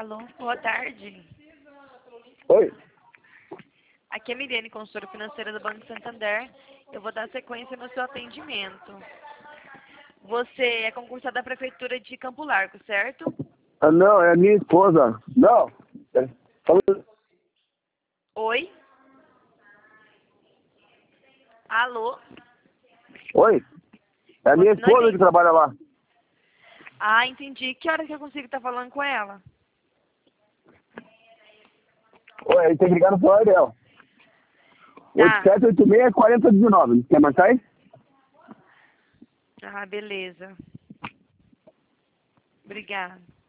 Alô, boa tarde. Oi? Aqui é a Miriane, consultora financeira do Banco Santander. Eu vou dar sequência no seu atendimento. Você é concursado da Prefeitura de Campo Largo, certo? Ah, não, é a minha esposa. Não. Falou. Oi? Alô? Oi? É a minha Você não esposa que entendi. trabalha lá. Ah, entendi. Que hora que eu consigo estar falando com ela? Oi, aí tem que ligar no celular dela. Tá. 8786-4019. Quer marcar aí? Ah, beleza. Obrigada.